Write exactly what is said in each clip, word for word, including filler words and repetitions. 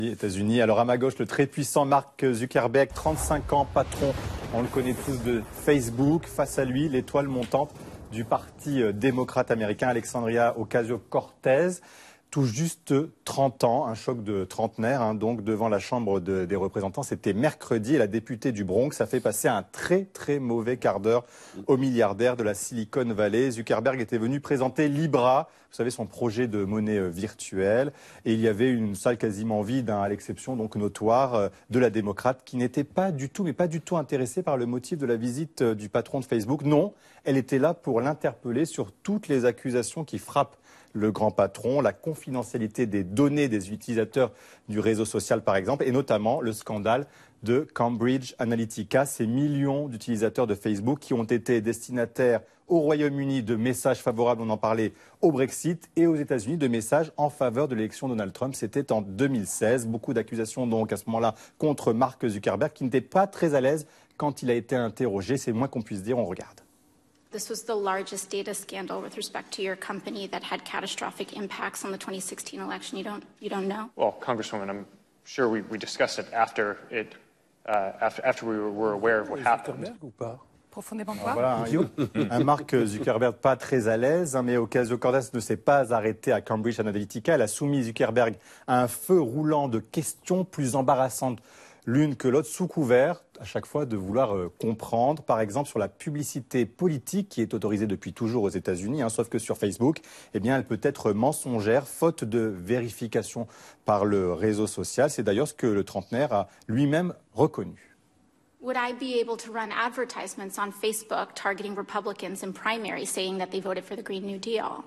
États-Unis. Alors à ma gauche, le très puissant Mark Zuckerberg, trente-cinq ans, patron, on le connaît tous, de Facebook. Face à lui, l'étoile montante du Parti démocrate américain, Alexandria Ocasio-Cortez, tout juste trente ans, un choc de trentenaire, hein, donc devant la Chambre de, des représentants. C'était mercredi et la députée du Bronx a fait passer un très très mauvais quart d'heure au milliardaire de la Silicon Valley. Zuckerberg était venu présenter Libra, vous savez, son projet de monnaie virtuelle, et il y avait une salle quasiment vide, hein, à l'exception donc notoire de la démocrate qui n'était pas du tout, mais pas du tout intéressée par le motif de la visite du patron de Facebook. Non, elle était là pour l'interpeller sur toutes les accusations qui frappent le grand patron, la confidentialité des données des utilisateurs du réseau social par exemple, et notamment le scandale de Cambridge Analytica, ces millions d'utilisateurs de Facebook qui ont été destinataires au Royaume-Uni de messages favorables, on en parlait, au Brexit, et aux États-Unis de messages en faveur de l'élection de Donald Trump. C'était en deux mille seize. Beaucoup d'accusations donc à ce moment-là contre Mark Zuckerberg qui n'était pas très à l'aise quand il a été interrogé. C'est le moins qu'on puisse dire, on regarde. This was the largest data scandal with respect to your company that had catastrophic impacts on the twenty sixteen election. You don't, you don't know? Well, Congresswoman, I'm sure we, we discussed it after it, uh, after, after we were, were aware of what happened. Ou pas? Profondément quoi? Voilà, un, un Mark Zuckerberg pas très à l'aise, hein, mais Ocasio-Cortez ne s'est pas arrêtée à Cambridge Analytica. Elle a soumis Zuckerberg à un feu roulant de questions plus embarrassantes l'une que l'autre, sous couvert à chaque fois de vouloir euh, comprendre, par exemple sur la publicité politique qui est autorisée depuis toujours aux États-Unis, hein, sauf que sur Facebook, eh bien, elle peut être mensongère, faute de vérification par le réseau social. C'est d'ailleurs ce que le trentenaire a lui-même reconnu. Would I be able to run advertisements on Facebook targeting Republicans in primaries saying that they voted for the Green New Deal?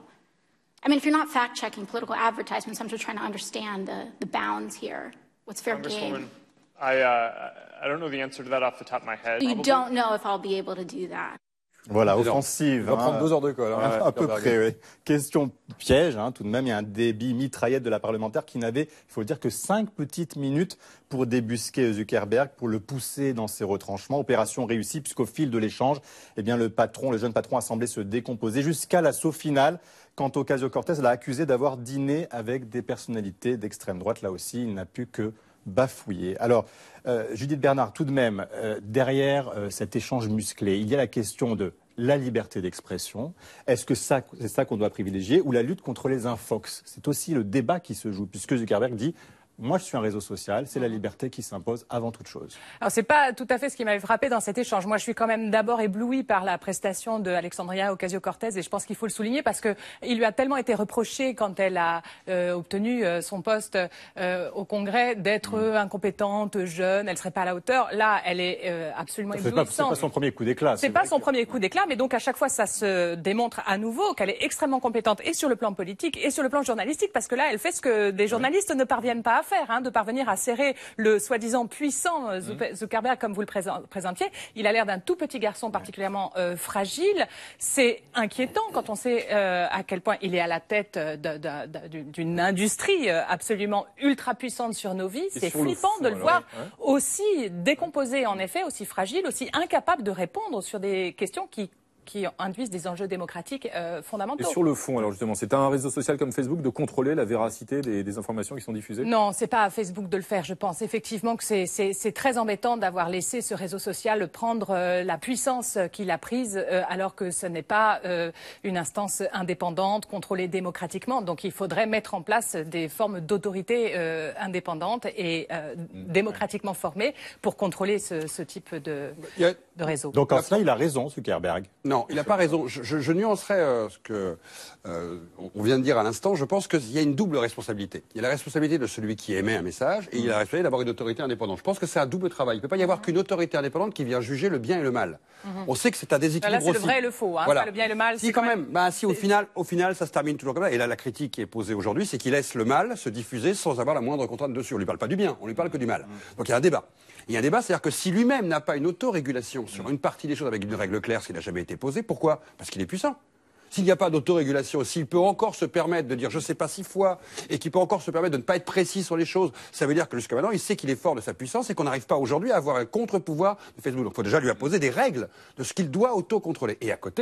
I mean, if you're not fact-checking political advertisements, I'm just trying to understand the, the bounds here. What's fair game? I, uh, I don't know the answer to that off the top of my head. You Probably. don't know if I'll be able to do that. Voilà, offensive. Il va prendre hein, deux heures de colle. Hein, à peu près, oui. Question piège, hein, tout de même. Il y a un débit mitraillette de la parlementaire qui n'avait, il faut le dire, que cinq petites minutes pour débusquer Zuckerberg, pour le pousser dans ses retranchements. Opération réussie, puisqu'au fil de l'échange, eh bien, le patron, le jeune patron a semblé se décomposer jusqu'à l'assaut final. Quant à Ocasio-Cortez, l'a accusé d'avoir dîné avec des personnalités d'extrême droite. Là aussi, il n'a pu que bafouillé. Alors, euh, Judith Bernard, tout de même, euh, derrière euh, cet échange musclé, il y a la question de la liberté d'expression. Est-ce que ça, c'est ça qu'on doit privilégier, ou la lutte contre les infox? C'est aussi le débat qui se joue, puisque Zuckerberg dit « Moi, je suis un réseau social, c'est la liberté qui s'impose avant toute chose. » Alors, c'est pas tout à fait ce qui m'avait frappé dans cet échange. Moi, je suis quand même d'abord éblouie par la prestation de Alexandria Ocasio-Cortez, et je pense qu'il faut le souligner parce que il lui a tellement été reproché quand elle a euh, obtenu euh, son poste euh, au Congrès d'être mmh. incompétente, jeune, elle serait pas à la hauteur. Là, elle est euh, absolument éblouissante. C'est pas son premier coup d'éclat. C'est pas son premier coup d'éclat, mais donc à chaque fois, ça se démontre à nouveau qu'elle est extrêmement compétente et sur le plan politique et sur le plan journalistique, parce que là, elle fait ce que des journalistes ouais. ne parviennent pas à faire, hein, de parvenir à serrer le soi-disant puissant euh, Zuckerberg, comme vous le présentiez. Il a l'air d'un tout petit garçon particulièrement euh, fragile. C'est inquiétant quand on sait euh, à quel point il est à la tête d'une industrie absolument ultra puissante sur nos vies. C'est flippant le fond, de le alors, voir ouais. aussi décomposé, en effet, aussi fragile, aussi incapable de répondre sur des questions qui qui induisent des enjeux démocratiques euh, fondamentaux. Et sur le fond, alors justement, c'est à un réseau social comme Facebook de contrôler la véracité des, des informations qui sont diffusées? Non, c'est pas à Facebook de le faire. Je pense effectivement que c'est très embêtant d'avoir laissé ce réseau social prendre euh, la puissance qu'il a prise, euh, alors que ce n'est pas euh, une instance indépendante, contrôlée démocratiquement. Donc il faudrait mettre en place des formes d'autorité euh, indépendantes et euh, mmh. démocratiquement formées pour contrôler ce, ce type de, a... de réseau. Donc en cela, il a raison, Zuckerberg. Non, il n'a pas raison. Je, je, je nuancerais euh, ce que euh, on vient de dire à l'instant. Je pense qu'il y a une double responsabilité. Il y a la responsabilité de celui qui émet un message et il y a la responsabilité d'avoir une autorité indépendante. Je pense que c'est un double travail. Il ne peut pas y avoir qu'une autorité indépendante qui vient juger le bien et le mal. Mm-hmm. On sait que c'est un déséquilibre aussi. Là, c'est le vrai et le faux. Hein, voilà. Pas le bien et le mal. Si quand même, même bah, si au final, au final, ça se termine toujours comme ça. Et là, la critique qui est posée aujourd'hui, c'est qu'il laisse le mal se diffuser sans avoir la moindre contrainte dessus. On lui parle pas du bien, on lui parle que du mal. Mm-hmm. Donc il y a un débat. Il y a un débat, c'est-à-dire que si lui-même n'a pas une autorégulation sur une partie des choses avec une règle claire, ce qui n'a jamais été posé, pourquoi? Parce qu'il est puissant. S'il n'y a pas d'autorégulation, s'il peut encore se permettre de dire je ne sais pas six fois et qu'il peut encore se permettre de ne pas être précis sur les choses, ça veut dire que jusqu'à maintenant, il sait qu'il est fort de sa puissance et qu'on n'arrive pas aujourd'hui à avoir un contre-pouvoir de Facebook. Donc il faut déjà lui imposer des règles de ce qu'il doit auto-contrôler. Et à côté,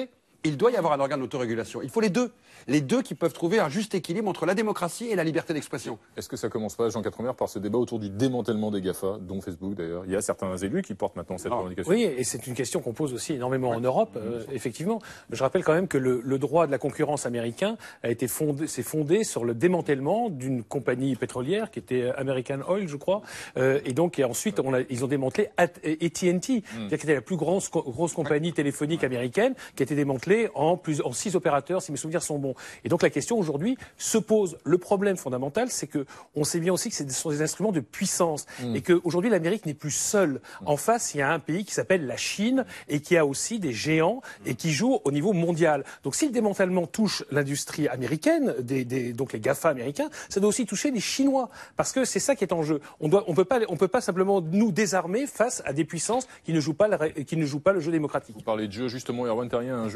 il doit y avoir un organe d'autorégulation. Il faut les deux. Les deux qui peuvent trouver un juste équilibre entre la démocratie et la liberté d'expression. Est-ce que ça commence pas, Jean Quatremer, par ce débat autour du démantèlement des GAFA, dont Facebook d'ailleurs? Il y a certains élus qui portent maintenant cette Non. revendication. Oui, et c'est une question qu'on pose aussi énormément en Europe, euh, effectivement. Je rappelle quand même que le, le droit de la concurrence américain a été fondé, s'est fondé sur le démantèlement d'une compagnie pétrolière qui était American Oil, je crois, euh, et donc et ensuite on a, ils ont démantelé A T and T, mm. qui était la plus grosse, grosse compagnie téléphonique américaine, qui a été démantelée en plus en six opérateurs, si mes souvenirs sont bons. Et donc la question aujourd'hui se pose. Le problème fondamental, c'est que on sait bien aussi que ce sont des instruments de puissance mm. et qu'aujourd'hui l'Amérique n'est plus seule. Mm. En face, il y a un pays qui s'appelle la Chine et qui a aussi des géants et qui joue au niveau mondial. Donc si le démantèlement touche l'industrie américaine, des, des, donc les GAFA américains, ça doit aussi toucher les Chinois, parce que c'est ça qui est en jeu. On doit, on peut pas, on peut pas simplement nous désarmer face à des puissances qui ne jouent pas, le, qui ne jouent pas le jeu démocratique. Vous parlez de jeu, justement, Erwan Terrien, un jeu